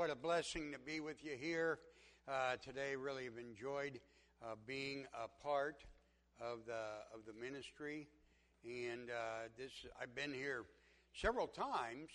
what a blessing to be with you here today. Really have enjoyed being a part of the ministry, and I've been here several times.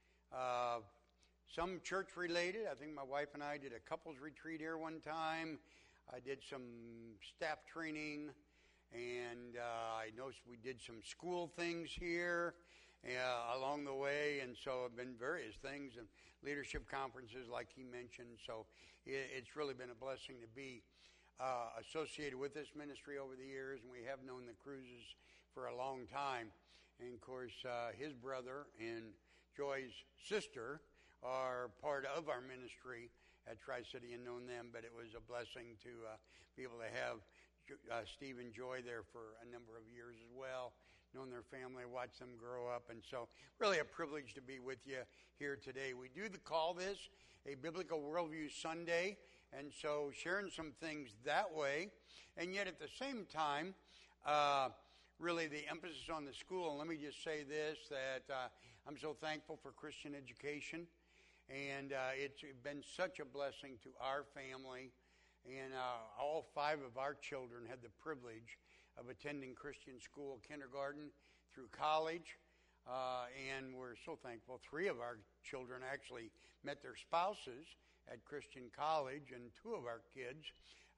Some church related. I think my wife and I did a couples retreat here one time. I did some staff training, and I noticed we did some school things here along the way, and so have been various things and leadership conferences like he mentioned. So it's really been a blessing to be associated with this ministry over the years, and we have known the Cruises for a long time. And of course, his brother and Joy's sister are part of our ministry at Tri-City, and known them, but it was a blessing to be able to have Steve and Joy there for a number of years as well, known their family, watched them grow up, and so really a privilege to be with you here today. We do call this a Biblical Worldview Sunday, and so sharing some things that way, and yet at the same time, really the emphasis on the school. And let me just say this, that I'm so thankful for Christian education, and it's been such a blessing to our family, and all 5 of our children had the privilege of attending Christian school, kindergarten through college, and we're so thankful. 3 of our children actually met their spouses at Christian college, and 2 of our kids,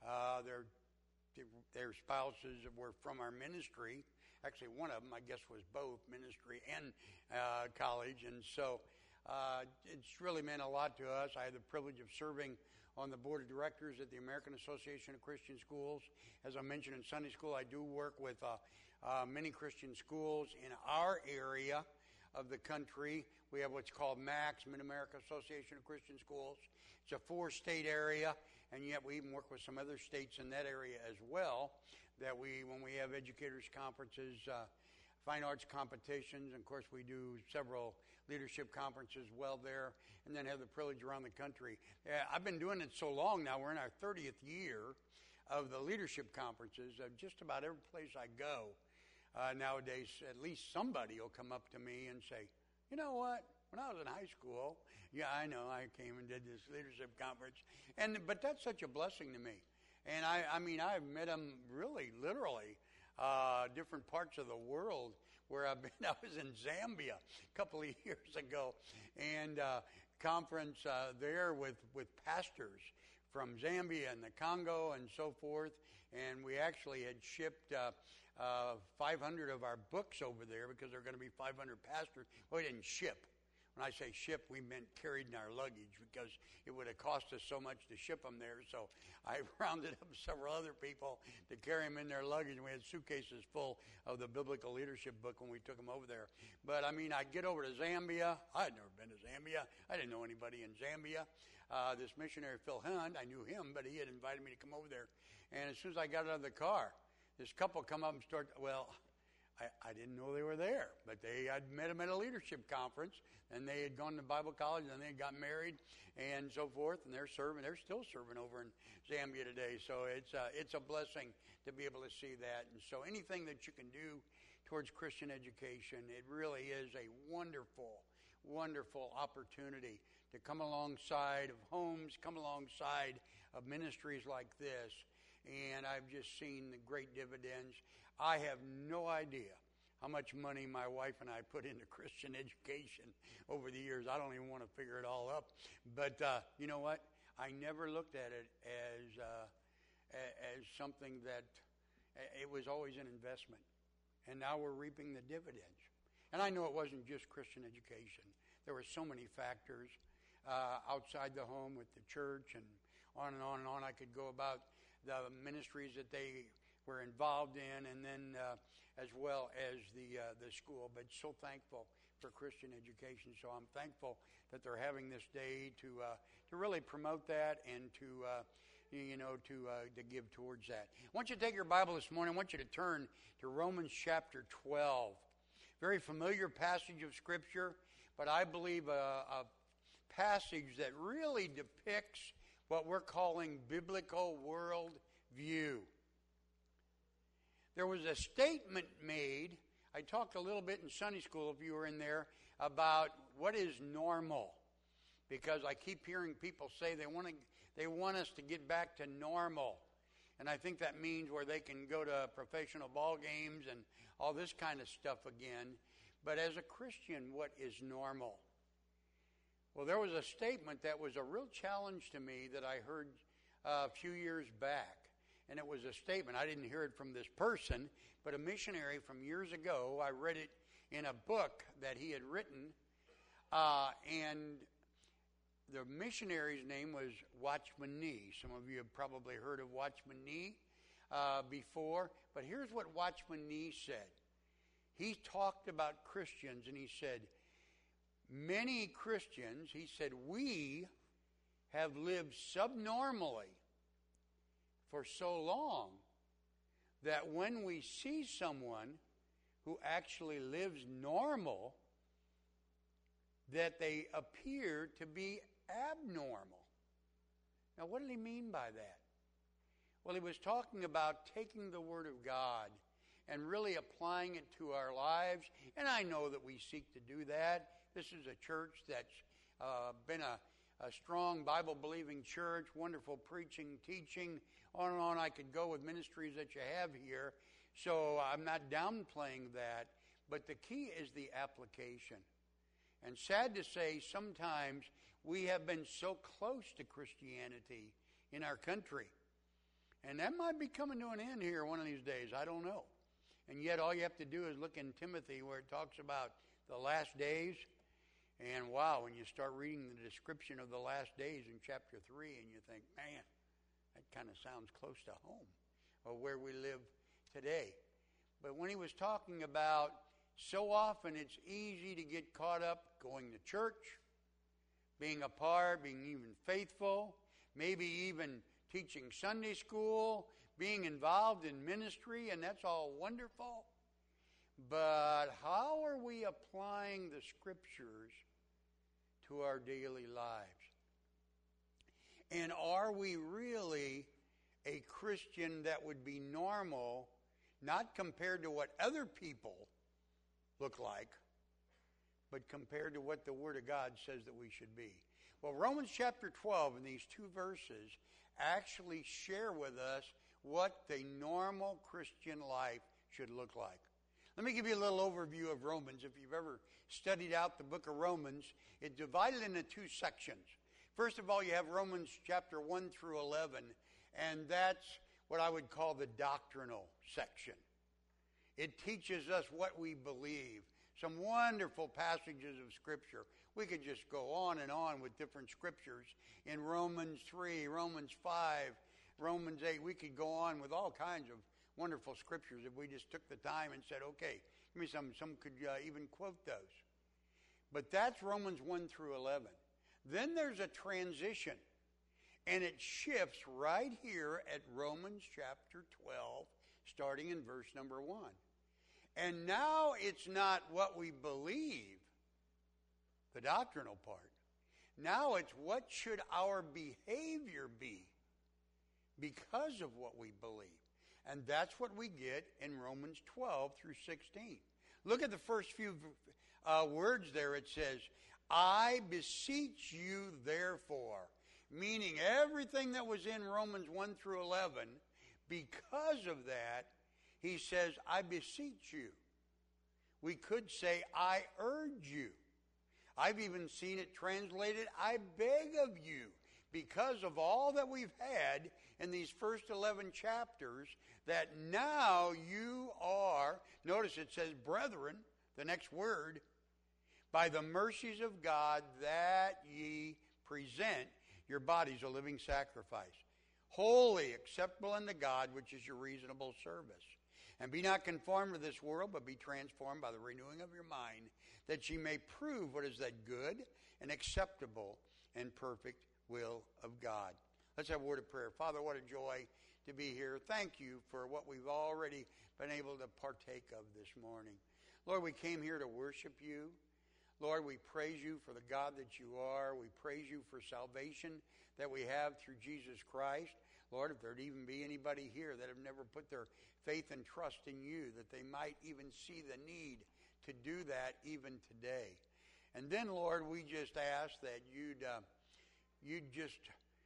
their spouses were from our ministry. Actually, one of them, I guess, was both ministry and college, and so it's really meant a lot to us. I had the privilege of serving on the board of directors at the American Association of Christian Schools. As I mentioned in Sunday school, I do work with many Christian schools in our area of the country. We have what's called MACS, Mid-America Association of Christian Schools. It's a 4-state area, and yet we even work with some other states in that area as well, that when we have educators conferences, fine arts competitions, and of course we do several leadership conferences well there, and then have the privilege around the country. I've been doing it so long now, we're in our 30th year of the leadership conferences. Just about every place I go nowadays, at least somebody will come up to me and say, you know what, when I was in high school, yeah, I know, I came and did this leadership conference, but that's such a blessing to me. And I mean, I've met them really, literally, different parts of the world where I've been. I was in Zambia a couple of years ago, and conference there with pastors from Zambia and the Congo and so forth, and we actually had shipped 500 of our books over there because there are going to be 500 pastors. Well, we didn't ship. When I say ship, we meant carried in our luggage because it would have cost us so much to ship them there. So I rounded up several other people to carry them in their luggage, and we had suitcases full of the biblical leadership book when we took them over there. But I mean, I'd get over to Zambia. I had never been to Zambia. I didn't know anybody in Zambia. This missionary, Phil Hunt, I knew him, but he had invited me to come over there. And as soon as I got out of the car, this couple come up and start, I didn't know they were there, but I'd met them at a leadership conference, and they had gone to Bible college, and they had got married, and so forth, and they're still serving over in Zambia today. So it's a blessing to be able to see that. And so anything that you can do towards Christian education, it really is a wonderful, wonderful opportunity to come alongside of homes, come alongside of ministries like this. And I've just seen the great dividends. I have no idea how much money my wife and I put into Christian education over the years. I don't even want to figure it all up. But you know what? I never looked at it as something that it was always an investment. And now we're reaping the dividends. And I know it wasn't just Christian education. There were so many factors outside the home with the church and on and on and on. I could go about the ministries that they were involved in, and then as well as the school. But so thankful for Christian education. So I'm thankful that they're having this day to really promote that and to give towards that. I want you to take your Bible this morning. I want you to turn to Romans chapter 12. Very familiar passage of Scripture, but I believe a passage that really depicts what we're calling biblical worldview. There was a statement made, I talked a little bit in Sunday school if you were in there, about what is normal. because I keep hearing people say they want us to get back to normal. And I think that means where they can go to professional ball games and all this kind of stuff again. But as a Christian, what is normal? Well, there was a statement that was a real challenge to me that I heard a few years back. And it was a statement. I didn't hear it from this person, but a missionary from years ago. I read it in a book that he had written. And the missionary's name was Watchman Nee. Some of you have probably heard of Watchman Nee before. But here's what Watchman Nee said. He talked about Christians, and he said, many Christians, he said, we have lived subnormally for so long that when we see someone who actually lives normal, that they appear to be abnormal. Now, what did he mean by that? Well, he was talking about taking the Word of God and really applying it to our lives. And I know that we seek to do that. This is a church that's been a strong Bible-believing church, wonderful preaching, teaching, on and on I could go with ministries that you have here. So I'm not downplaying that. But the key is the application. And sad to say, sometimes we have been so close to Christianity in our country. And that might be coming to an end here one of these days. I don't know. And yet all you have to do is look in Timothy where it talks about the last days. And wow, when you start reading the description of the last days in chapter 3, and you think, man, that kind of sounds close to home or where we live today. But when he was talking about so often it's easy to get caught up going to church, being a part, being even faithful, maybe even teaching Sunday school, being involved in ministry, and that's all wonderful. But how are we applying the Scriptures to our daily lives? And are we really a Christian that would be normal, not compared to what other people look like, but compared to what the Word of God says that we should be? Well, Romans chapter 12 in these two verses actually share with us what the normal Christian life should look like. Let me give you a little overview of Romans. If you've ever studied out the book of Romans, it's divided into two sections. First of all, you have Romans chapter 1 through 11, and that's what I would call the doctrinal section. It teaches us what we believe. Some wonderful passages of Scripture. We could just go on and on with different Scriptures. In Romans 3, Romans 5, Romans 8, we could go on with all kinds of wonderful Scriptures if we just took the time and said, okay, give me some. Some could even quote those. But that's Romans 1 through 11. Then there's a transition, and it shifts right here at Romans chapter 12, starting in verse number 1. And now it's not what we believe, the doctrinal part. Now it's what should our behavior be because of what we believe. And that's what we get in Romans 12 through 16. Look at the first few words there. It says, I beseech you therefore, meaning everything that was in Romans 1 through 11, because of that, he says, I beseech you. We could say, I urge you. I've even seen it translated, I beg of you, because of all that we've had in these first 11 chapters, that now you are, notice it says, brethren, the next word, by the mercies of God, that ye present your bodies a living sacrifice, holy, acceptable unto God, which is your reasonable service. And be not conformed to this world, but be transformed by the renewing of your mind, that ye may prove what is that good and acceptable and perfect will of God. Let's have a word of prayer. Father, what a joy to be here. Thank you for what we've already been able to partake of this morning. Lord, we came here to worship you. Lord, we praise you for the God that you are. We praise you for salvation that we have through Jesus Christ. Lord, if there'd even be anybody here that have never put their faith and trust in you, that they might even see the need to do that even today. And then, Lord, we just ask that you'd just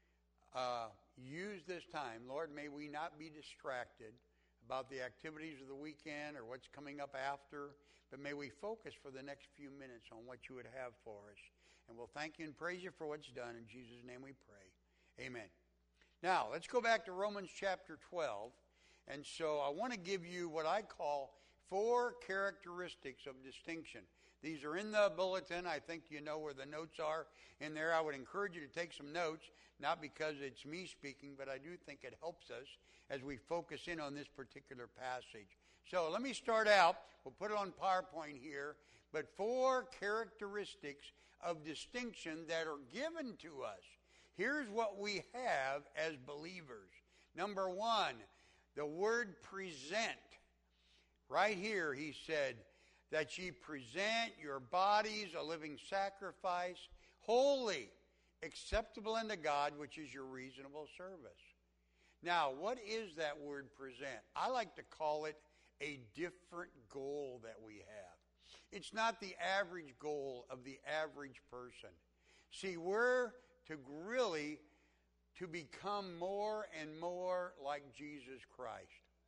use this time. Lord, may we not be distracted about the activities of the weekend or what's coming up after, but may we focus for the next few minutes on what you would have for us. And we'll thank you and praise you for what's done. In Jesus' name we pray. Amen. Now, let's go back to Romans chapter 12. And so I want to give you what I call 4 characteristics of distinction. These are in the bulletin. I think you know where the notes are in there. I would encourage you to take some notes, not because it's me speaking, but I do think it helps us as we focus in on this particular passage. So let me start out. We'll put it on PowerPoint here. But 4 characteristics of distinction that are given to us. Here's what we have as believers. Number 1, the word present. Right here he said, that ye present your bodies a living sacrifice, holy, acceptable unto God, which is your reasonable service. Now, what is that word present? I like to call it a different goal that we have. It's not the average goal of the average person. See, we're to really to become more and more like Jesus Christ.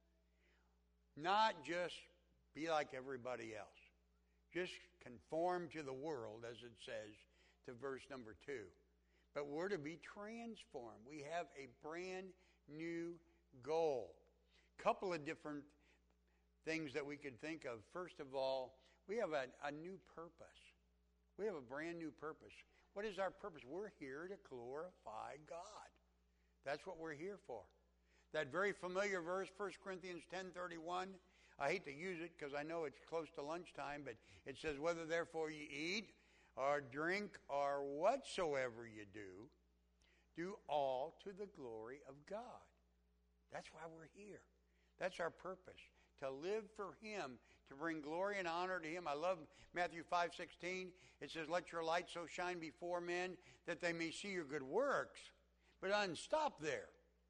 Not just be like everybody else. Just conform to the world, as it says, to verse number 2. But we're to be transformed. We have a brand new goal. Couple of different things that we could think of. First of all, we have a new purpose. We have a brand new purpose. What is our purpose? We're here to glorify God. That's what we're here for. That very familiar verse, 1 Corinthians 10:31, I hate to use it because I know it's close to lunchtime, but it says, whether therefore you eat or drink or whatsoever you do all to the glory of God. That's why we're here. That's our purpose, to live for Him, to bring glory and honor to Him. I love Matthew 5:16. It says, let your light so shine before men that they may see your good works. But unstop there.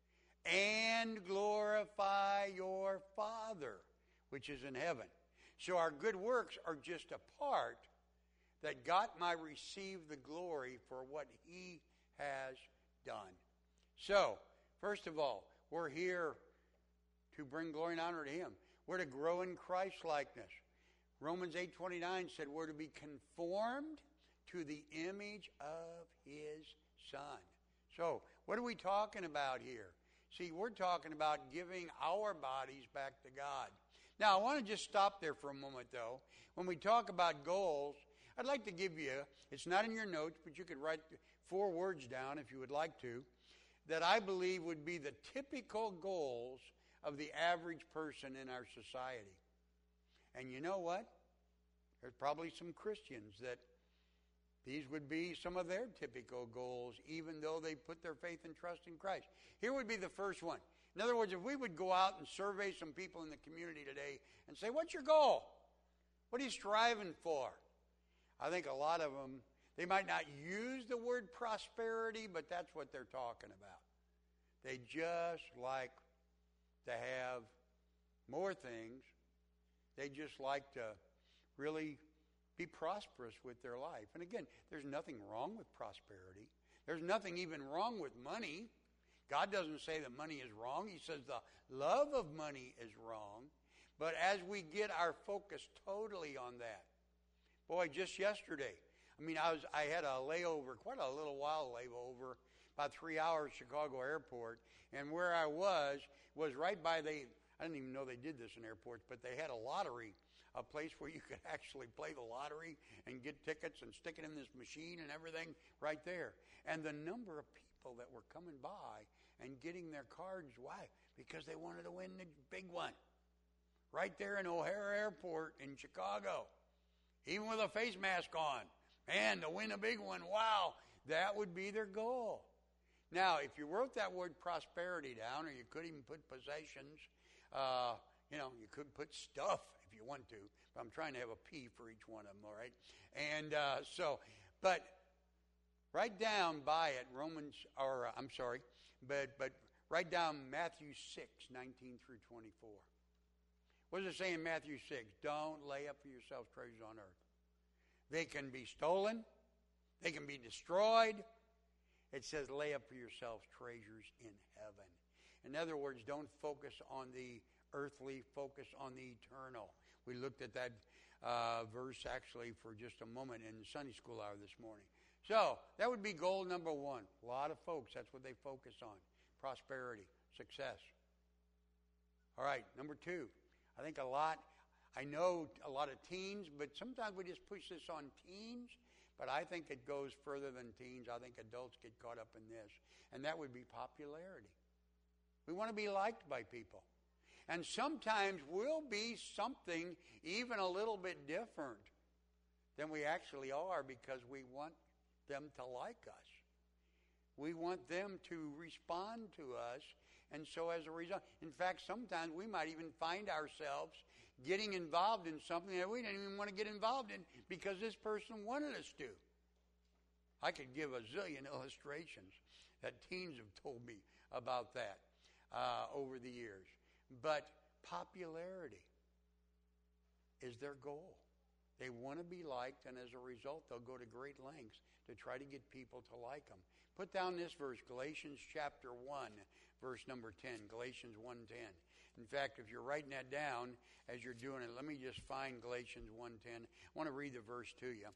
And glorify your Father, which is in heaven. So our good works are just a part that God might receive the glory for what He has done. So, first of all, we're here to bring glory and honor to Him. We're to grow in Christ-likeness. Romans 8:29 said we're to be conformed to the image of His Son. So, what are we talking about here? See, we're talking about giving our bodies back to God. Now, I want to just stop there for a moment, though. When we talk about goals, I'd like to give you, it's not in your notes, but you could write 4 words down if you would like to, that I believe would be the typical goals of the average person in our society. And you know what? There's probably some Christians that these would be some of their typical goals, even though they put their faith and trust in Christ. Here would be the first one. In other words, if we would go out and survey some people in the community today and say, what's your goal? What are you striving for? I think a lot of them, they might not use the word prosperity, but that's what they're talking about. They just like to have more things. They just like to really be prosperous with their life. And again, there's nothing wrong with prosperity. There's nothing even wrong with money. God doesn't say that money is wrong. He says the love of money is wrong. But as we get our focus totally on that, boy, just yesterday, I had a layover, quite a little while layover, about 3 hours, Chicago Airport, and where I was right by I didn't even know they did this in airports, but they had a lottery, a place where you could actually play the lottery and get tickets and stick it in this machine and everything right there. And the number of people that were coming by and getting their cards, why? Because they wanted to win the big one. Right there in O'Hare Airport in Chicago. Even with a face mask on. Man, to win a big one, wow, that would be their goal. Now, if you wrote that word prosperity down, or you could even put possessions, you could put stuff if you want to, but I'm trying to have a P for each one of them, all right? And but write down by it but write down Matthew 6:19 through 24. What does it say in Matthew 6? Don't lay up for yourselves treasures on earth. They can be stolen. They can be destroyed. It says, lay up for yourselves treasures in heaven. In other words, don't focus on the earthly, focus on the eternal. We looked at that verse actually for just a moment in the Sunday school hour this morning. So that would be goal number one. A lot of folks, that's what they focus on. Prosperity, success. All right, number two. I know a lot of teens, but sometimes we just push this on teens. But I think it goes further than teens. I think adults get caught up in this. And that would be popularity. We want to be liked by people. And sometimes we'll be something even a little bit different than we actually are because we want them to like us. We want them to respond to us. And so as a result, in fact, sometimes we might even find ourselves getting involved in something that we didn't even want to get involved in because this person wanted us to. I could give a zillion illustrations that teens have told me about that over the years. But popularity is their goal. They want to be liked, and as a result, they'll go to great lengths to try to get people to like them. Put down this verse, Galatians chapter 1, verse number 10. Galatians 1:10. In fact, if you're writing that down as you're doing it, let me just find Galatians 1:10. I want to read the verse to you.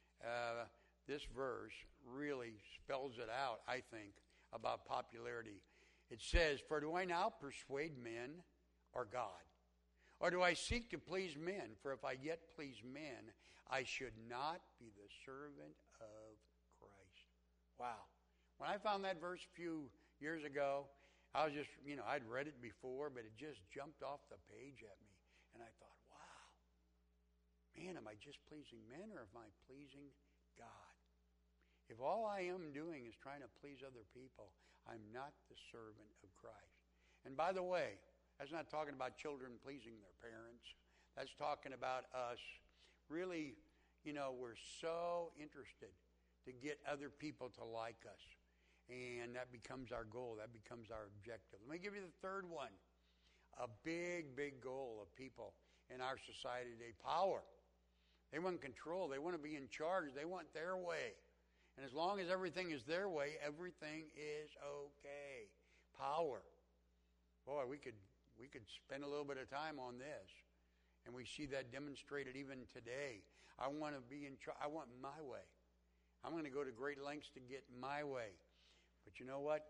This verse really spells it out, I think, about popularity. It says, "For do I now persuade men or God? Or do I seek to please men? For if I yet please men, I should not be the servant of Christ." Wow. When I found that verse a few years ago, I was just, I'd read it before, but it just jumped off the page at me. And I thought, wow, man, am I just pleasing men or am I pleasing God? If all I am doing is trying to please other people, I'm not the servant of Christ. And by the way, that's not talking about children pleasing their parents. That's talking about us really, we're so interested to get other people to like us. And that becomes our goal. That becomes our objective. Let me give you the third one. A big, big goal of people in our society today. Power. They want control. They want to be in charge. They want their way. And as long as everything is their way, everything is okay. Power. Boy, we could spend a little bit of time on this. And we see that demonstrated even today. I want to be in charge. I want my way. I'm going to go to great lengths to get my way. But you know what?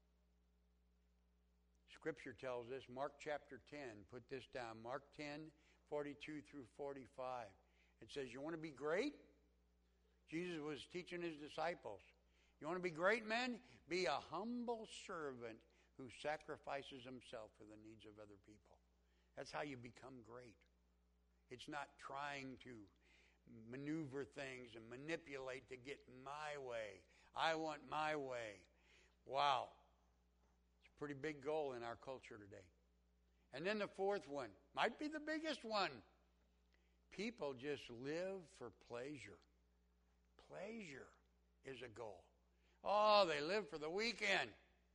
Scripture tells us, Mark chapter 10, put this down, Mark 10, 42 through 45. It says, you want to be great? Jesus was teaching his disciples. You want to be great, men? Be a humble servant who sacrifices himself for the needs of other people. That's how you become great. It's not trying to maneuver things and manipulate to get my way. I want my way. Wow. It's a pretty big goal in our culture today. And then the fourth one, might be the biggest one. People just live for pleasure. Pleasure is a goal. Oh, they live for the weekend.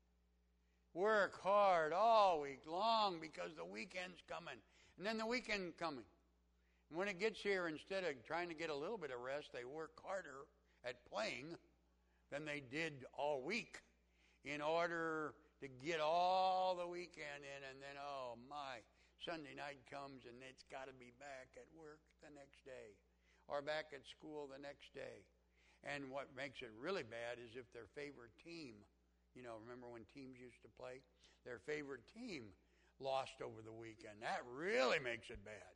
Work hard all week long because the weekend's coming. And then the weekend coming. And when it gets here, instead of trying to get a little bit of rest, they work harder at playing than they did all week in order to get all the weekend in. And then, oh my, Sunday night comes and it's got to be back at work the next day or back at school the next day. And what makes it really bad is if their favorite team, remember when teams used to play? Their favorite team lost over the weekend. That really makes it bad.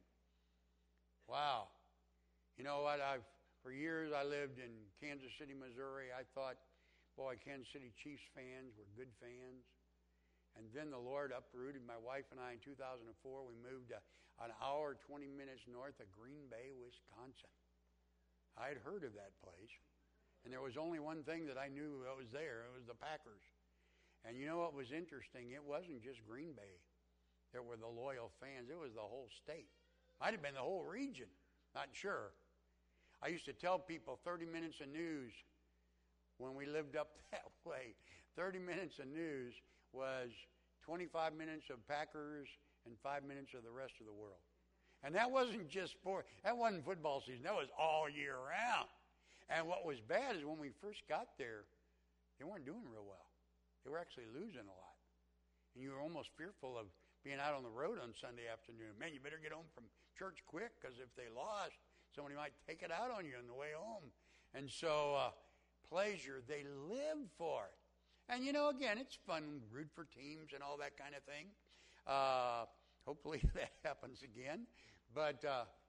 Wow. You know what? For years I lived in Kansas City, Missouri. I thought, boy, Kansas City Chiefs fans were good fans. And then the Lord uprooted my wife and I in 2004. We moved an hour, 20 minutes north of Green Bay, Wisconsin. I had heard of that place. And there was only one thing that I knew that was there. It was the Packers. And you know what was interesting? It wasn't just Green Bay. There were the loyal fans. It was the whole state. Might have been the whole region. Not sure. I used to tell people 30 minutes of news when we lived up that way. 30 minutes of news was 25 minutes of Packers and 5 minutes of the rest of the world. And that wasn't just that wasn't football season. That was all year round. And what was bad is when we first got there, they weren't doing real well. They were actually losing a lot. And you were almost fearful of being out on the road on Sunday afternoon. Man, you better get home from church quick, because if they lost, somebody might take it out on you on the way home. And so, pleasure, they live for it. And, again, it's fun, root for teams and all that kind of thing. Hopefully that happens again. But,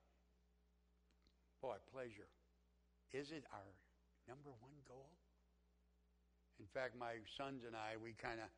boy, pleasure. Is it our number one goal? In fact, my sons and I, we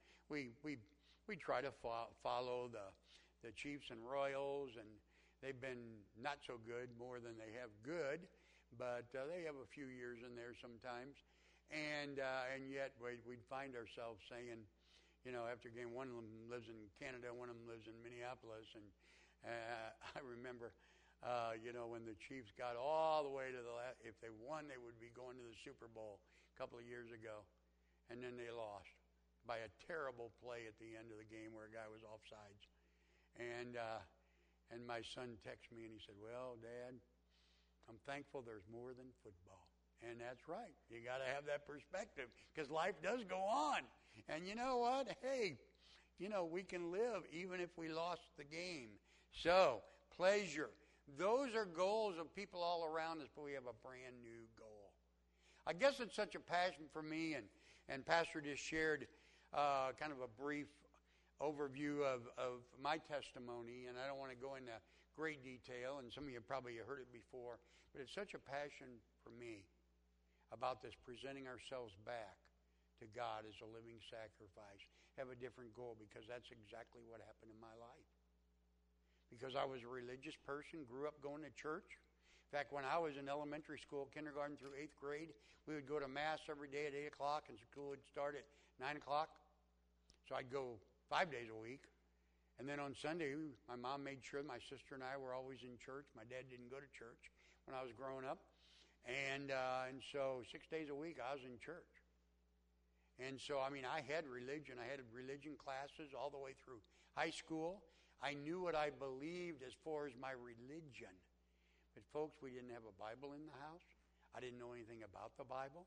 try to follow the Chiefs and Royals, and they've been not so good, more than they have good, but they have a few years in there sometimes. And yet we'd find ourselves saying, after a game, one of them lives in Canada, one of them lives in Minneapolis, and I remember, when the Chiefs got all the way to the last, if they won, they would be going to the Super Bowl a couple of years ago, and then they lost by a terrible play at the end of the game where a guy was offsides. And my son texted me and he said, "Well, Dad, I'm thankful there's more than football." And that's right. You got to have that perspective, because life does go on. And you know what? Hey, we can live even if we lost the game. So, pleasure. Those are goals of people all around us, but we have a brand new goal. I guess it's such a passion for me, and Pastor just shared kind of a brief overview of my testimony, and I don't want to go into great detail, and some of you probably have heard it before, but it's such a passion for me about this presenting ourselves back to God as a living sacrifice. Have a different goal, because that's exactly what happened in my life. Because I was a religious person, grew up going to church. In fact, when I was in elementary school, kindergarten through 8th grade, we would go to Mass every day at 8 o'clock, and school would start at 9 o'clock. So I'd go 5 days a week. And then on Sunday, my mom made sure my sister and I were always in church. My dad didn't go to church when I was growing up. And so 6 days a week, I was in church. And so, I had religion. I had religion classes all the way through high school. I knew what I believed as far as my religion. But folks, we didn't have a Bible in the house. I didn't know anything about the Bible.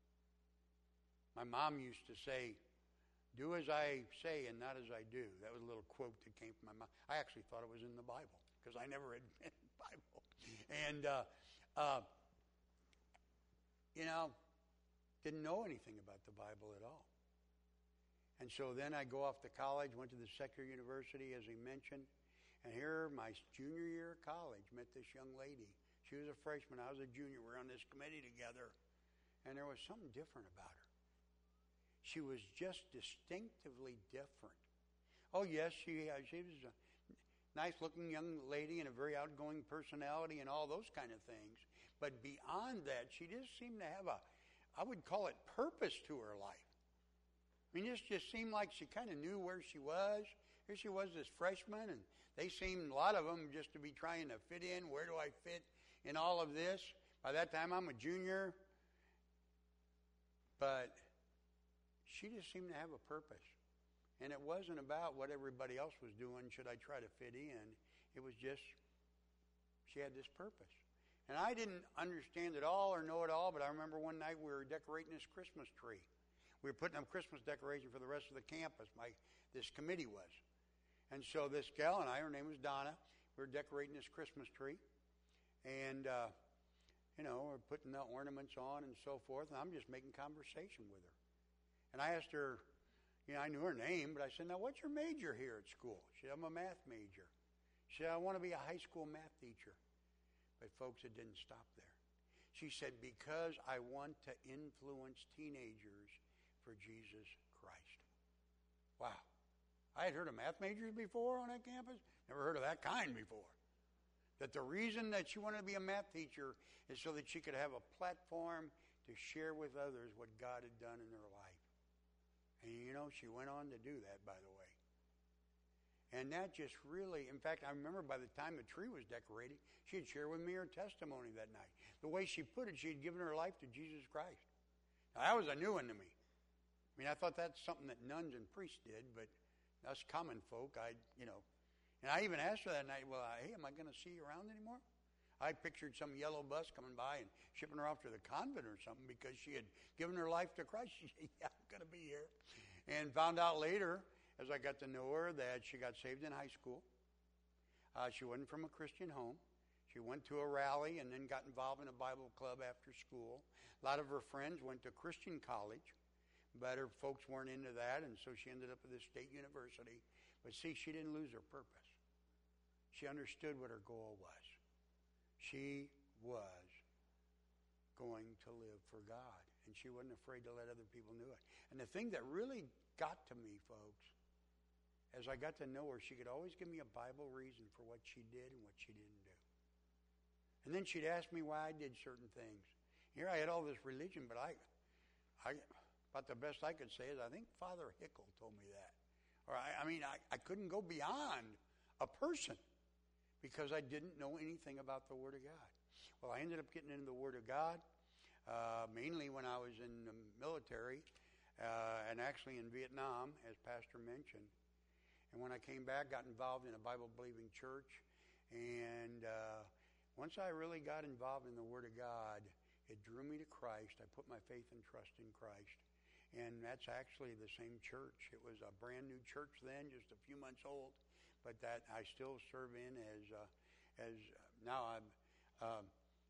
My mom used to say, "Do as I say and not as I do." That was a little quote that came from my mom. I actually thought it was in the Bible, because I never had been in the Bible. And, didn't know anything about the Bible at all. And so then I go off to college, went to the secular university, as he mentioned. And here, my junior year of college, met this young lady. She was a freshman. I was a junior. We were on this committee together. And there was something different about her. She was just distinctively different. Oh, yes, she was a nice-looking young lady and a very outgoing personality and all those kind of things. But beyond that, she just seemed to have I would call it purpose to her life. This just seemed like she kind of knew where she was. Here she was, this freshman, and they seemed, a lot of them, just to be trying to fit in. Where do I fit in all of this? By that time, I'm a junior. But she just seemed to have a purpose. And it wasn't about what everybody else was doing, should I try to fit in. It was just, she had this purpose. And I didn't understand it all or know it all, but I remember one night we were decorating this Christmas tree. We were putting up Christmas decoration for the rest of the campus. This committee was. And so this gal and I, her name was Donna, we were decorating this Christmas tree. And, we're putting the ornaments on and so forth. And I'm just making conversation with her. And I asked her, I knew her name, but I said, "Now, what's your major here at school?" She said, "I'm a math major." She said, "I want to be a high school math teacher." But folks, it didn't stop there. She said, "Because I want to influence teenagers for Jesus Christ." Wow. I had heard of math majors before on that campus. Never heard of that kind before. That the reason that she wanted to be a math teacher is so that she could have a platform to share with others what God had done in her life. And she went on to do that, by the way. And that just really, in fact, I remember by the time the tree was decorated, she had shared with me her testimony that night. The way she put it, she had given her life to Jesus Christ. Now, that was a new one to me. I thought that's something that nuns and priests did, but us common folk, And I even asked her that night, well, hey, am I going to see you around anymore? I pictured some yellow bus coming by and shipping her off to the convent or something because she had given her life to Christ. She said, yeah, I'm going to be here. And found out later, as I got to know her, that she got saved in high school. She wasn't from a Christian home. She went to a rally and then got involved in a Bible club after school. A lot of her friends went to Christian college, but her folks weren't into that, and so she ended up at this state university. But see, she didn't lose her purpose. She understood what her goal was. She was going to live for God, and she wasn't afraid to let other people know it. And the thing that really got to me, folks, as I got to know her, she could always give me a Bible reason for what she did and what she didn't do. And then she'd ask me why I did certain things. Here I had all this religion, but I about the best I could say is I think Father Hickel told me that. Or I couldn't go beyond a person because I didn't know anything about the Word of God. Well, I ended up getting into the Word of God, mainly when I was in the military and actually in Vietnam, as Pastor mentioned. And when I came back, got involved in a Bible-believing church. And once I really got involved in the Word of God, it drew me to Christ. I put my faith and trust in Christ. And that's actually the same church. It was a brand new church then, just a few months old. But that I still serve in as now I'm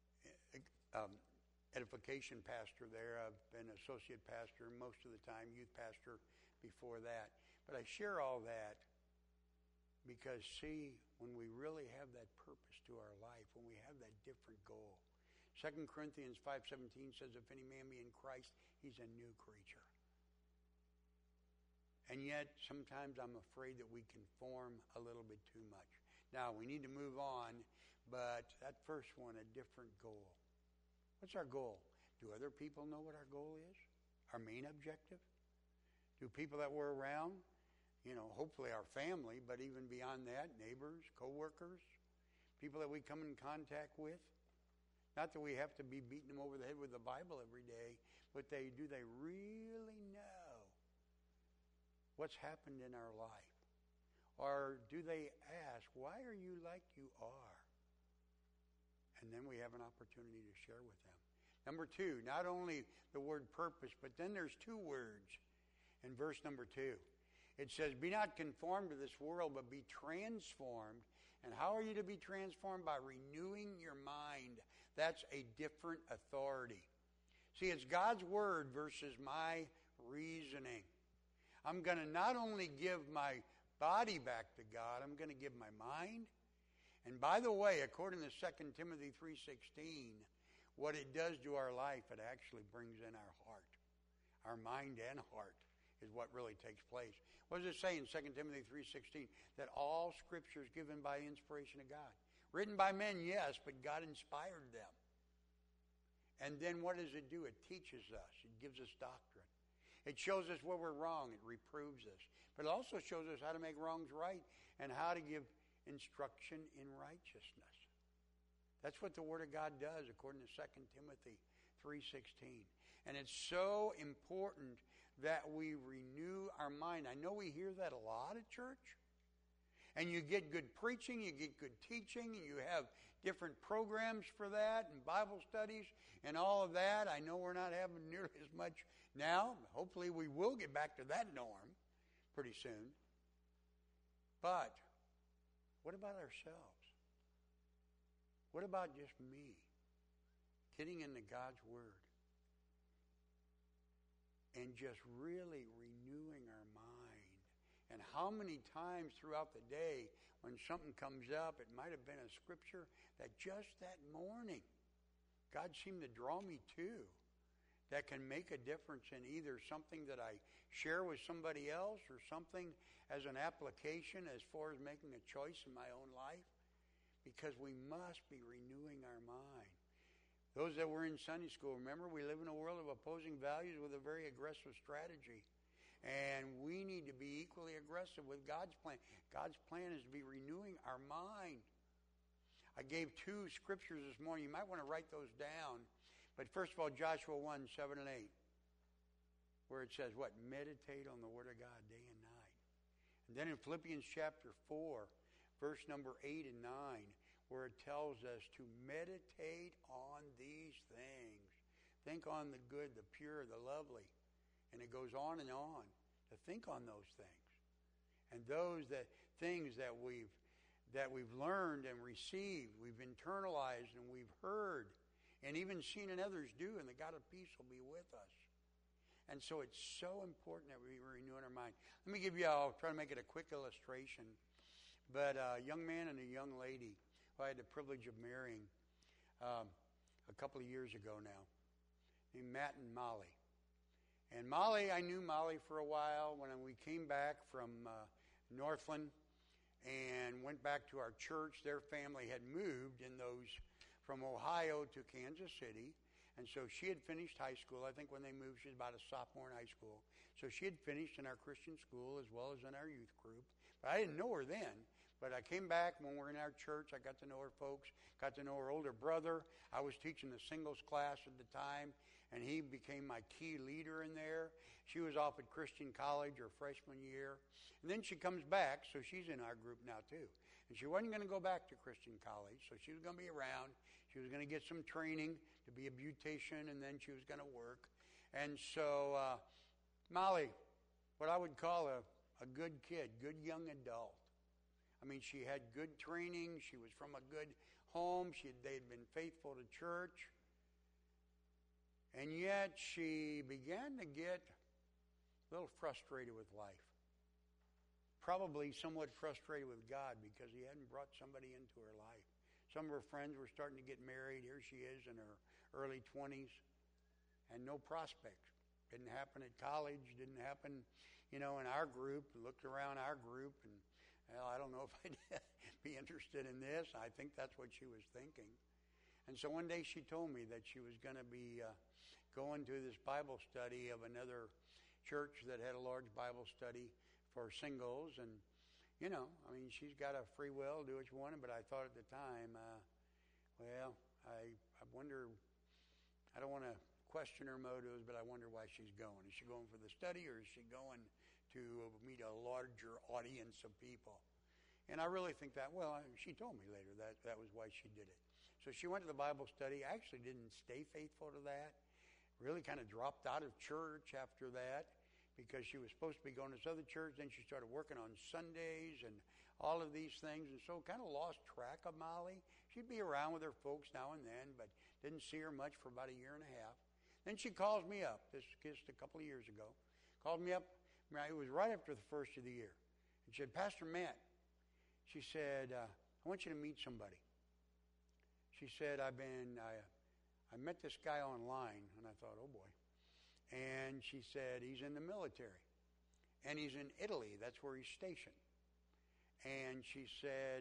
edification pastor there. I've been associate pastor most of the time, youth pastor before that. But I share all that because, see, when we really have that purpose to our life, when we have that different goal. 2 Corinthians 5:17 says, if any man be in Christ, he's a new creature. And yet, sometimes I'm afraid that we conform a little bit too much. Now, we need to move on, but that first one, a different goal. What's our goal? Do other people know what our goal is? Our main objective? Do people that we're around, hopefully our family, but even beyond that, neighbors, co-workers, people that we come in contact with? Not that we have to be beating them over the head with the Bible every day, but do they really know what's happened in our life? Or do they ask, why are you like you are? And then we have an opportunity to share with them. Number 2, not only the word purpose, but then there's 2 words in verse number 2. It says, be not conformed to this world, but be transformed. And how are you to be transformed? By renewing your mind. That's a different authority. See, it's God's word versus my reasoning. I'm going to not only give my body back to God, I'm going to give my mind. And by the way, according to 2 Timothy 3:16, what it does to our life, it actually brings in our heart. Our mind and heart is what really takes place. What does it say in 2 Timothy 3:16? That all Scripture is given by inspiration of God. Written by men, yes, but God inspired them. And then what does it do? It teaches us. It gives us doctrine. It shows us where we're wrong. It reproves us. But it also shows us how to make wrongs right and how to give instruction in righteousness. That's what the Word of God does according to 2 Timothy 3:16. And it's so important that we renew our mind. I know we hear that a lot at church. And you get good preaching, you get good teaching, and you have different programs for that and Bible studies and all of that. I know we're not having nearly as much now. Hopefully we will get back to that norm pretty soon. But what about ourselves? What about just me getting into God's Word and just really renewing our mind? And how many times throughout the day when something comes up, it might have been a scripture that just that morning God seemed to draw me to, that can make a difference in either something that I share with somebody else or something as an application as far as making a choice in my own life. Because we must be renewing our mind. Those that were in Sunday school, remember, we live in a world of opposing values with a very aggressive strategy. And we need to be equally aggressive with God's plan. God's plan is to be renewing our mind. I gave 2 scriptures this morning. You might want to write those down. But first of all, Joshua 1:7 and 8, where it says, what? Meditate on the Word of God day and night. And then in Philippians chapter 4, verse number 8 and 9, where it tells us to meditate on these things. Think on the good, the pure, the lovely. And it goes on and on to think on those things. And those things that we've learned and received, we've internalized and we've heard and even seen in others do, and the God of peace will be with us. And so it's so important that we renew in our mind. Let me give you, I'll try to make it a quick illustration. But a young man and a young lady who I had the privilege of marrying a couple of years ago now, named Matt and Molly. And Molly, I knew Molly for a while when we came back from Northland and went back to our church. Their family had moved from Ohio to Kansas City. And so she had finished high school. I think when they moved, she was about a sophomore in high school. So she had finished in our Christian school as well as in our youth group. But I didn't know her then. But I came back when we were in our church. I got to know her folks, got to know her older brother. I was teaching the singles class at the time, and he became my key leader in there. She was off at Christian College her freshman year. And then she comes back, so she's in our group now too. And she wasn't going to go back to Christian College, so she was going to be around. She was going to get some training to be a beautician, and then she was going to work. And so Molly, what I would call a good kid, good young adult. I mean, she had good training. She was from a good home. They had been faithful to church. And yet she began to get a little frustrated with life. Probably somewhat frustrated with God because he hadn't brought somebody into her life. Some of her friends were starting to get married. Here she is in her early 20s and no prospects. Didn't happen at college. Didn't happen, in our group. Looked around our group and, well, I don't know if I'd be interested in this. I think that's what she was thinking. And so one day she told me that she was going to be going to this Bible study of another church that had a large Bible study for singles. And, she's got a free will, do what you want. But I thought at the time, I wonder, I don't want to question her motives, but I wonder why she's going. Is she going for the study, or is she going to meet a larger audience of people? And I really think that, she told me later that was why she did it. So she went to the Bible study. I actually didn't stay faithful to that. Really kind of dropped out of church after that because she was supposed to be going to this other church. Then she started working on Sundays and all of these things. And so kind of lost track of Molly. She'd be around with her folks now and then, but didn't see her much for about a year and a half. Then she calls me up. This was just a couple of years ago. Called me up. It was right after the first of the year. And she said, Pastor Matt, she said, I want you to meet somebody. She said, I met this guy online, and I thought, oh boy. And she said, he's in the military, and he's in Italy. That's where he's stationed. And she said,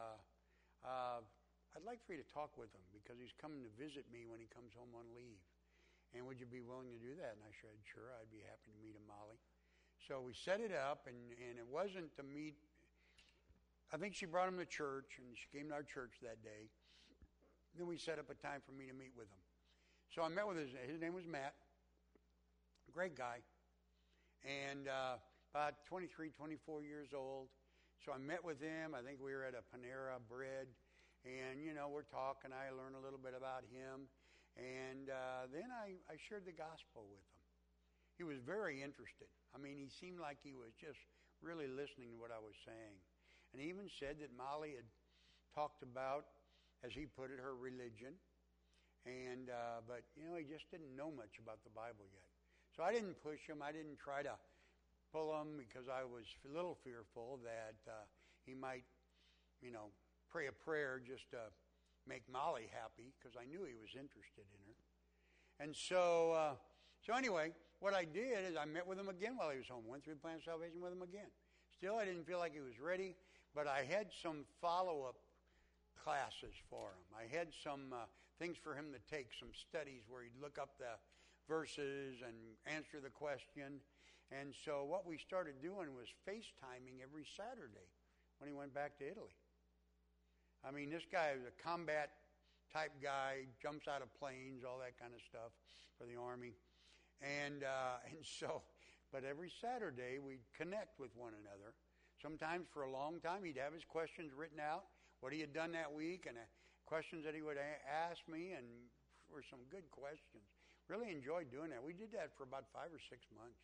I'd like for you to talk with him because he's coming to visit me when he comes home on leave. And would you be willing to do that? And I said, sure, I'd be happy to meet him, Molly. So we set it up, and it wasn't to meet. I think she brought him to church, and she came to our church that day. Then we set up a time for me to meet with him. So I met with his name was Matt, great guy, and about 23, 24 years old. So I met with him. I think we were at a Panera Bread, and, we're talking. I learned a little bit about him, and then I shared the gospel with him. He was very interested. I mean, he seemed like he was just really listening to what I was saying. And he even said that Molly had talked about, as he put it, her religion. And but, he just didn't know much about the Bible yet. So I didn't push him. I didn't try to pull him because I was a little fearful that he might, pray a prayer just to make Molly happy because I knew he was interested in her. And so anyway, what I did is I met with him again while he was home. Went through the plan of salvation with him again. Still, I didn't feel like he was ready, but I had some follow-up classes for him. I had some things for him to take, some studies where he'd look up the verses and answer the question. And so what we started doing was FaceTiming every Saturday when he went back to Italy. I mean, this guy was a combat type guy, jumps out of planes, all that kind of stuff for the Army. And so, but every Saturday we'd connect with one another Sometimes for a long time, he'd have his questions written out, what he had done that week, and questions that he would ask me, and were some good questions. Really enjoyed doing that. We did that for about 5 or 6 months.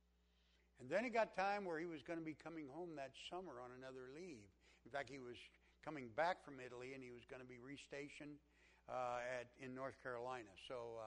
And then it got time where he was going to be coming home that summer on another leave. In fact, he was coming back from Italy, and he was going to be restationed in North Carolina. So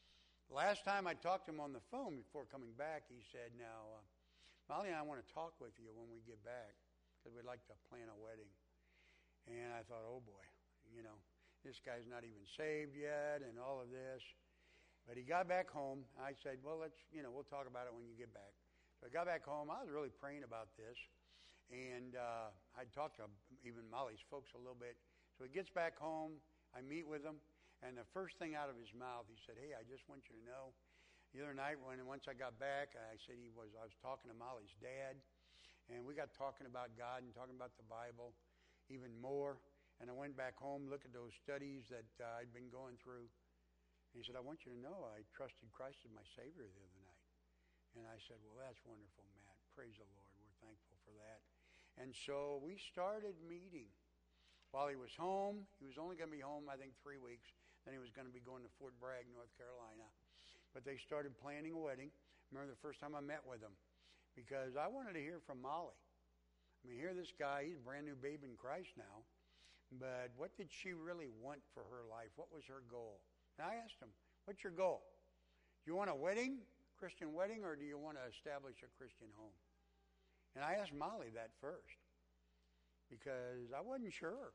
last time I talked to him on the phone before coming back, he said, now, Molly and I want to talk with you when we get back because we'd like to plan a wedding. And I thought, oh boy, this guy's not even saved yet and all of this. But he got back home. I said, well, we'll talk about it when you get back. So I got back home. I was really praying about this. And I talked to even Molly's folks a little bit. So he gets back home. I meet with him. And the first thing out of his mouth, he said, hey, I just want you to know, the other night once I got back, I said I was talking to Molly's dad. And we got talking about God and talking about the Bible even more. And I went back home, looked at those studies that I'd been going through. And he said, I want you to know I trusted Christ as my Savior the other night. And I said, well, that's wonderful, Matt. Praise the Lord. We're thankful for that. And so we started meeting. While he was home, he was only going to be home, I think, 3 weeks. Then he was going to be going to Fort Bragg, North Carolina. But they started planning a wedding. I remember the first time I met with him because I wanted to hear from Molly. I mean, here this guy, he's a brand new babe in Christ now. But what did she really want for her life? What was her goal? And I asked him, what's your goal? Do you want a wedding? Christian wedding, or do you want to establish a Christian home? And I asked Molly that first because I wasn't sure.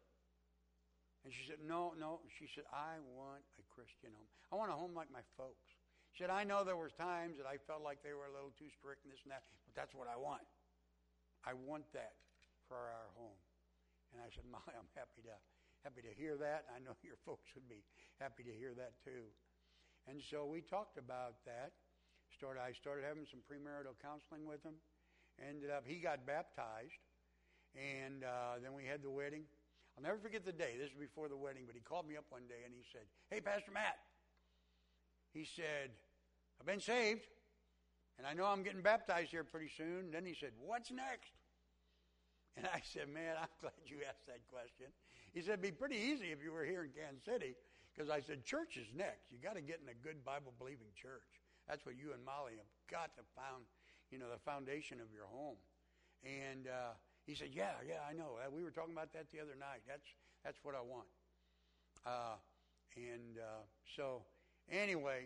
And she said, no. She said, I want a Christian home. I want a home like my folks. She said, I know there was times that I felt like they were a little too strict and this and that, but that's what I want. I want that for our home. And I said, Molly, I'm happy to hear that. I know your folks would be happy to hear that too. And so we talked about that. I started having some premarital counseling with him. He got baptized, and then we had the wedding. I'll never forget the day. This is before the wedding, but he called me up one day, and he said, hey, Pastor Matt. He said, I've been saved, and I know I'm getting baptized here pretty soon. And then he said, what's next? And I said, man, I'm glad you asked that question. He said, it'd be pretty easy if you were here in Kansas City, because I said, church is next. You got to get in a good Bible-believing church. That's what you and Molly have got to found, the foundation of your home. And he said, yeah, I know. We were talking about that the other night. That's what I want. So anyway,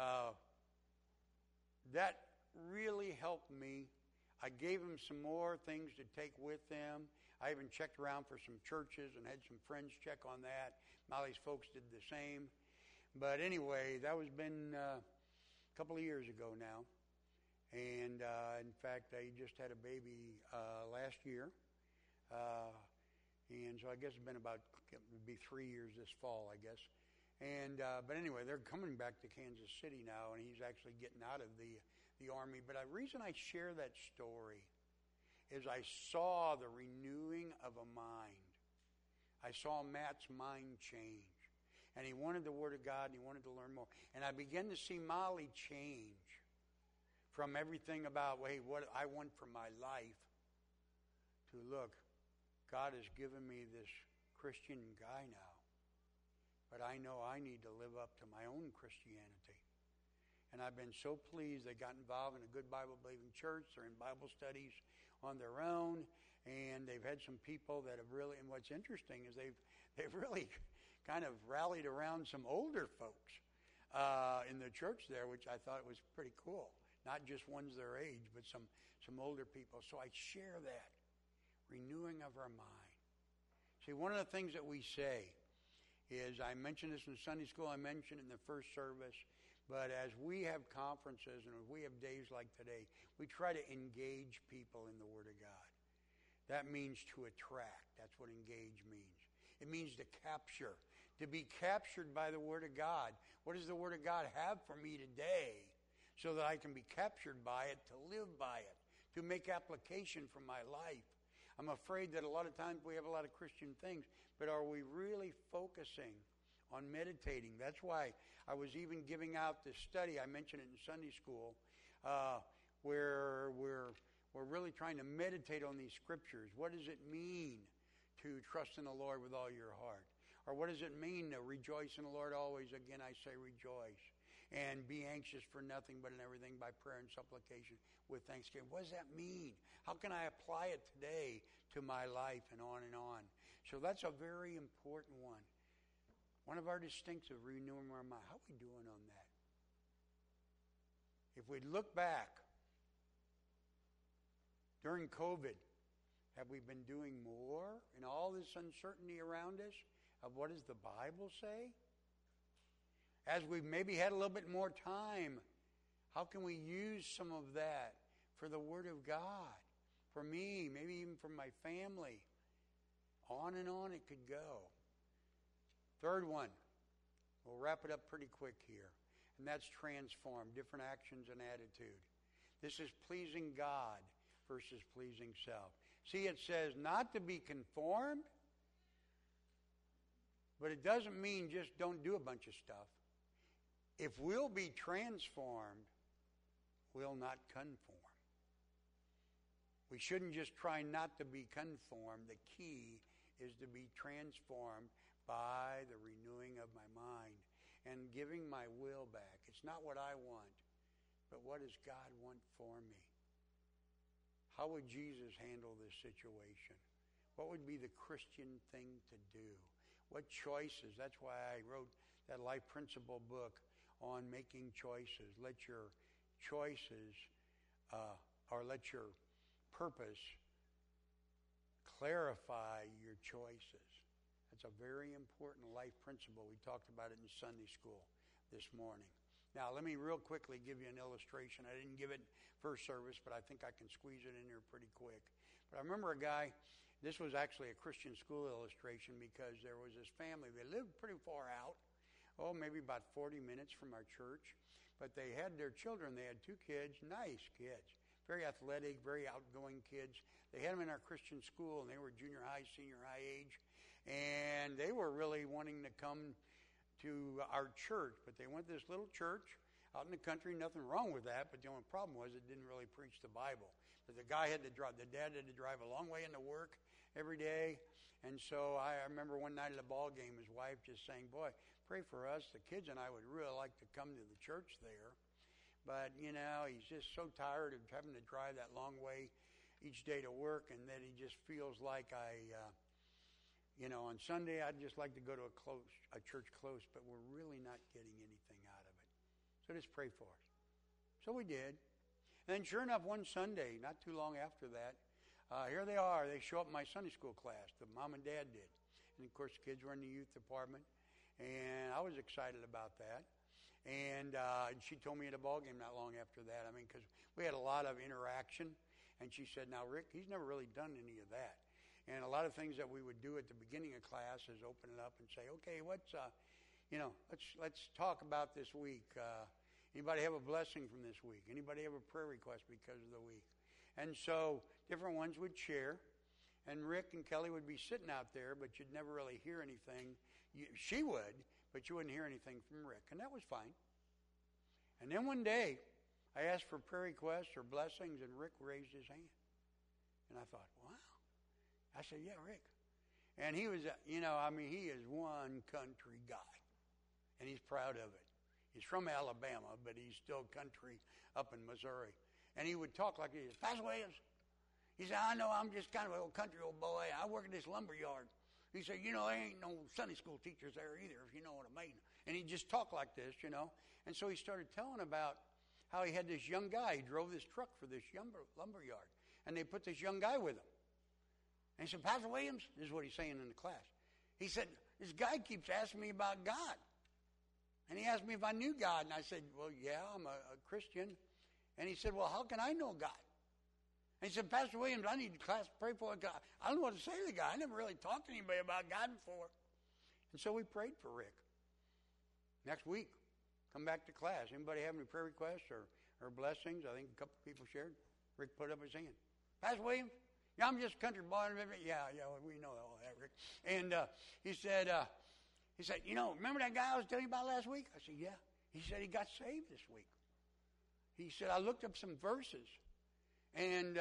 that really helped me. I gave him some more things to take with them. I even checked around for some churches and had some friends check on that. Molly's folks did the same. But anyway, that was been a couple of years ago now. And in fact, I just had a baby last year. And so I guess it would be 3 years this fall, I guess. And but anyway, they're coming back to Kansas City now, and he's actually getting out of the Army. But the reason I share that story is I saw the renewing of a mind. I saw Matt's mind change. And he wanted the Word of God, and he wanted to learn more. And I began to see Molly change from everything about, what I want for my life to, look, God has given me this Christian guy now. But I know I need to live up to my own Christianity. And I've been so pleased they got involved in a good Bible-believing church. They're in Bible studies on their own. And they've had some people that have really, and what's interesting is they've really kind of rallied around some older folks in the church there, which I thought was pretty cool. Not just ones their age, but some older people. So I share that renewing of our mind. See, one of the things that we say is, I mentioned this in Sunday school, I mentioned it in the first service, but as we have conferences and we have days like today, we try to engage people in the Word of God. That means to attract. That's what engage means. It means to capture, to be captured by the Word of God. What does the Word of God have for me today so that I can be captured by it, to live by it, to make application for my life? I'm afraid that a lot of times we have a lot of Christian things, but are we really focusing on meditating? That's why I was even giving out this study. I mentioned it in Sunday school, where we're really trying to meditate on these scriptures. What does it mean to trust in the Lord with all your heart? Or what does it mean to rejoice in the Lord always? Again, I say rejoice. And be anxious for nothing but in everything by prayer and supplication with thanksgiving. What does that mean? How can I apply it today to my life and on and on? So that's a very important one. One of our distinctives, renewing our mind. How are we doing on that? If we look back during COVID, have we been doing more in all this uncertainty around us of what does the Bible say? As we've maybe had a little bit more time, how can we use some of that for the Word of God? For me, maybe even for my family. On and on it could go. Third one, we'll wrap it up pretty quick here, and that's transform, different actions and attitude. This is pleasing God versus pleasing self. See, it says not to be conformed, but it doesn't mean just don't do a bunch of stuff. If we'll be transformed, we'll not conform. We shouldn't just try not to be conformed. The key is to be transformed by the renewing of my mind and giving my will back. It's not what I want, but what does God want for me? How would Jesus handle this situation? What would be the Christian thing to do? What choices? That's why I wrote that Life Principle book on making choices. Let your choices or let your purpose clarify your choices. That's a very important life principle. We talked about it in Sunday school this morning. Now, let me real quickly give you an illustration. I didn't give it first service, but I think I can squeeze it in here pretty quick. But I remember a guy, this was actually a Christian school illustration because there was this family. They lived pretty far out, maybe about 40 minutes from our church. But they had their children. They had 2 kids, nice kids, very athletic, very outgoing kids. They had them in our Christian school, and they were junior high, senior high age. And they were really wanting to come to our church, but they went to this little church out in the country. Nothing wrong with that, but the only problem was it didn't really preach the Bible. But the dad had to drive a long way into work every day. And so I remember one night at a ball game, his wife just saying, boy, pray for us. The kids and I would really like to come to the church there. But, he's just so tired of having to drive that long way each day to work, and that he just feels like on Sunday, I'd just like to go to a church close, but we're really not getting anything out of it. So just pray for us. So we did. And then sure enough, one Sunday, not too long after that, here they are. They show up in my Sunday school class. The mom and dad did. And, of course, the kids were in the youth department. And I was excited about that. And she told me at a ball game not long after that. Because we had a lot of interaction. And she said, now, Rick, he's never really done any of that. And a lot of things that we would do at the beginning of class is open it up and say, okay, let's talk about this week. Anybody have a blessing from this week? Anybody have a prayer request because of the week? And so different ones would share. And Rick and Kelly would be sitting out there, but you'd never really hear anything. She would, but you wouldn't hear anything from Rick. And that was fine. And then one day, I asked for prayer requests or blessings, and Rick raised his hand. And I thought, wow. I said, yeah, Rick. And he was, he is one country guy. And he's proud of it. He's from Alabama, but he's still country up in Missouri. And he would talk like this. Pastor Williams, he said, I know I'm just kind of an old country old boy. I work at this lumber yard. He said, there ain't no Sunday school teachers there either, if you know what I mean. And he'd just talk like this, And so he started telling about how he had this young guy. He drove this truck for this lumber yard. And they put this young guy with him. And he said, Pastor Williams, this is what he's saying in the class. He said, this guy keeps asking me about God. And he asked me if I knew God. And I said, well, yeah, I'm a Christian. And he said, well, how can I know God? And he said, Pastor Williams, I need class to pray for God. I don't know what to say to the guy. I never really talked to anybody about God before. And so we prayed for Rick. Next week, come back to class. Anybody have any prayer requests or blessings? I think a couple of people shared. Rick put up his hand. Pastor Williams? Yeah, I'm just a country boy. Yeah, we know all that, Rick. And he said, remember that guy I was telling you about last week? I said, yeah. He said he got saved this week. He said, I looked up some verses, and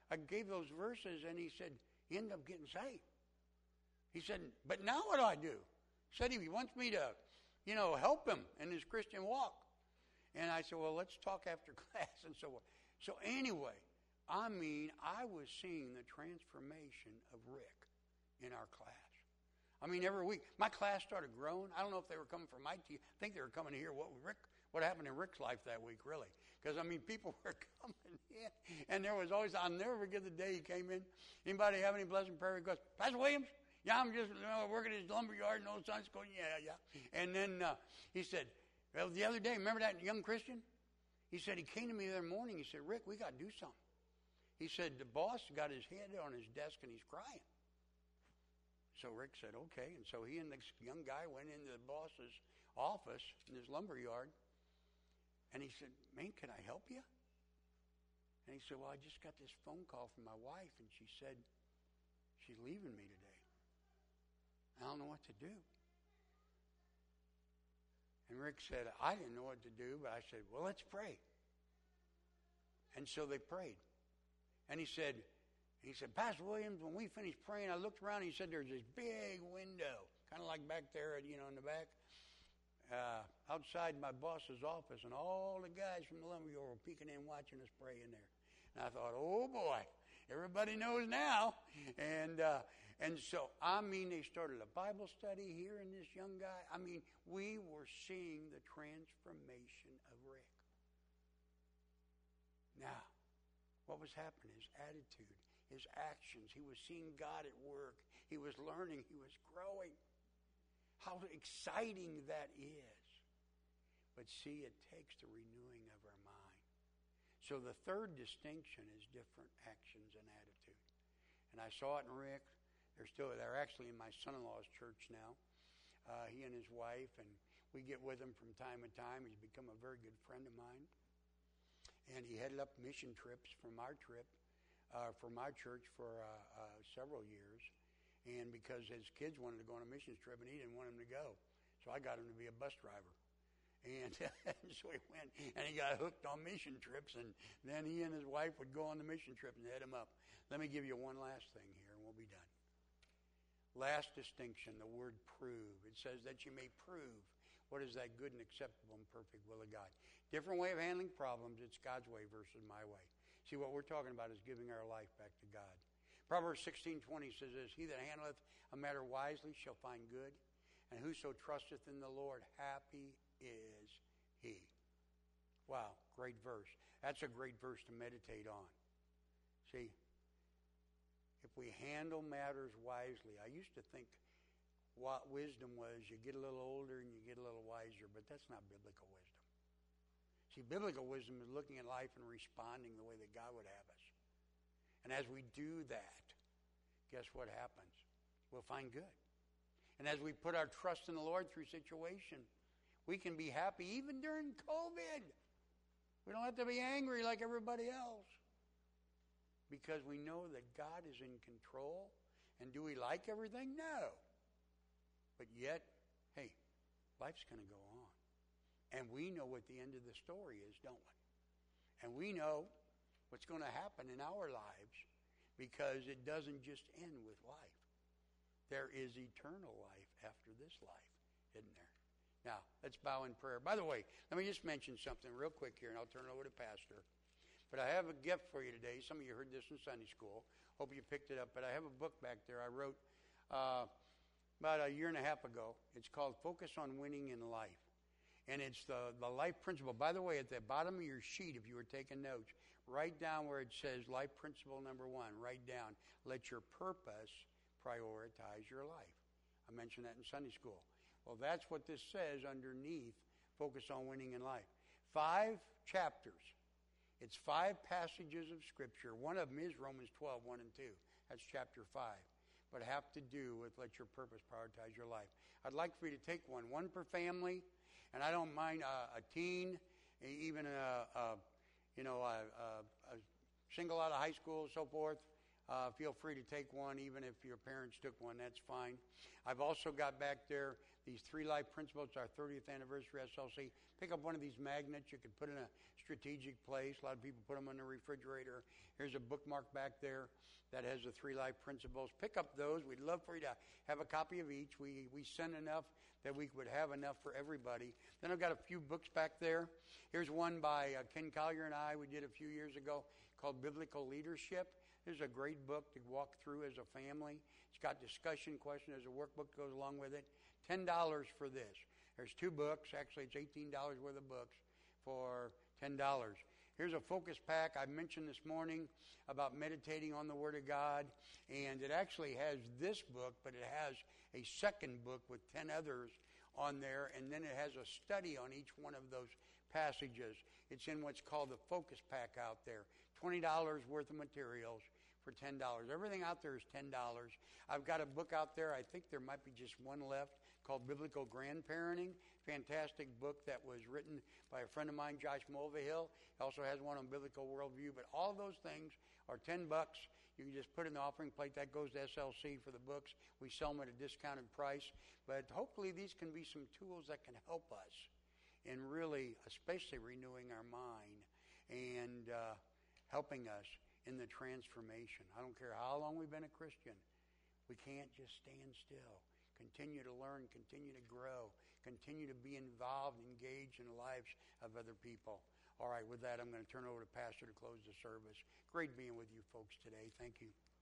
I gave those verses, and he said, he ended up getting saved. He said, but now what do I do? He said he wants me to, help him in his Christian walk. And I said, well, let's talk after class and so on. So anyway, I was seeing the transformation of Rick in our class. Every week. My class started growing. I don't know if they were coming from my team. I think they were coming to hear what happened in Rick's life that week, really. Because, people were coming in. And there was always, I'll never forget the day he came in. Anybody have any blessing prayer requests? Pastor Williams? Yeah, I'm just working at his lumber yard and old son's going, yeah. And then he said, well, the other day, remember that young Christian? He said, he came to me the other morning. He said, Rick, we got to do something. He said, the boss got his head on his desk and he's crying. So Rick said, okay. And so he and this young guy went into the boss's office in his lumber yard. And he said, man, can I help you? And he said, well, I just got this phone call from my wife, and she said she's leaving me today. I don't know what to do. And Rick said, I didn't know what to do, but I said, well, let's pray. And so they prayed. And he said, Pastor Williams, when we finished praying, I looked around and he said, there's this big window, kind of like back there, in the back, outside my boss's office, and all the guys from the lumber yard were peeking in, watching us pray in there. And I thought, oh boy, everybody knows now. And so, they started a Bible study here in this young guy. We were seeing the transformation of Rick. Now, what was happening? His attitude, his actions. He was seeing God at work. He was learning. He was growing. How exciting that is. But see, it takes the renewing of our mind. So the third distinction is different actions and attitude. And I saw it in Rick. They're actually in my son-in-law's church now. He and his wife, and we get with him from time to time. He's become a very good friend of mine. And he headed up mission trips from our church for several years. And because his kids wanted to go on a missions trip, and he didn't want them to go. So I got him to be a bus driver. And so he went, and he got hooked on mission trips, and then he and his wife would go on the mission trip and head him up. Let me give you one last thing here, and we'll be done. Last distinction, the word prove. It says that you may prove what is that good and acceptable and perfect will of God. Different way of handling problems. It's God's way versus my way. See, what we're talking about is giving our life back to God. Proverbs 16:20 says this, he that handleth a matter wisely shall find good, and whoso trusteth in the Lord, happy is he. Wow, great verse. That's a great verse to meditate on. See, if we handle matters wisely, I used to think what wisdom was, you get a little older and you get a little wiser, but that's not biblical wisdom. See, biblical wisdom is looking at life and responding the way that God would have us. And as we do that, guess what happens? We'll find good. And as we put our trust in the Lord through situation, we can be happy even during COVID. We don't have to be angry like everybody else. Because we know that God is in control. And do we like everything? No. But yet, hey, life's going to go on. And we know what the end of the story is, don't we? And we know what's going to happen in our lives because it doesn't just end with life. There is eternal life after this life, isn't there? Now, let's bow in prayer. By the way, let me just mention something real quick here, and I'll turn it over to Pastor. But I have a gift for you today. Some of you heard this in Sunday school. Hope you picked it up. But I have a book back there I wrote about a year and a half ago. It's called Focus on Winning in Life. And it's the life principle. By the way, at the bottom of your sheet, if you were taking notes, write down where it says life principle number 1. Write down, let your purpose prioritize your life. I mentioned that in Sunday school. Well, that's what this says underneath Focus on Winning in Life. 5 chapters. It's 5 passages of Scripture. One of them is Romans 12, 1 and 2. That's chapter 5. But have to do with let your purpose prioritize your life. I'd like for you to take one per family. And I don't mind a teen, even a single out of high school and so forth. Feel free to take one, even if your parents took one, that's fine. I've also got back there these 3 Life Principles. It's our 30th anniversary SLC. Pick up one of these magnets. You can put in a strategic place. A lot of people put them on the refrigerator. Here's a bookmark back there that has the 3 Life Principles. Pick up those. We'd love for you to have a copy of each. We send enough that we would have enough for everybody. Then I've got a few books back there. Here's one by Ken Collier and I we did a few years ago called Biblical Leadership. This is a great book to walk through as a family. It's got discussion questions. There's a workbook that goes along with it. $10 for this. There's 2 books. Actually, it's $18 worth of books for $10. Here's a focus pack I mentioned this morning about meditating on the Word of God. And it actually has this book, but it has a second book with 10 others on there. And then it has a study on each one of those passages. It's in what's called the focus pack out there. $20 worth of materials for $10. Everything out there is $10. I've got a book out there. I think there might be just one left called Biblical Grandparenting. Fantastic book that was written by a friend of mine, Josh Mulvihill. He also has one on Biblical Worldview. But all those things are $10. You can just put in the offering plate. That goes to SLC for the books. We sell them at a discounted price. But hopefully these can be some tools that can help us in really, especially renewing our mind and helping us in the transformation. I don't care how long we've been a Christian. We can't just stand still. Continue to learn, continue to grow, continue to be involved, engaged in the lives of other people. All right, with that, I'm going to turn over to Pastor to close the service. Great being with you folks today. Thank you.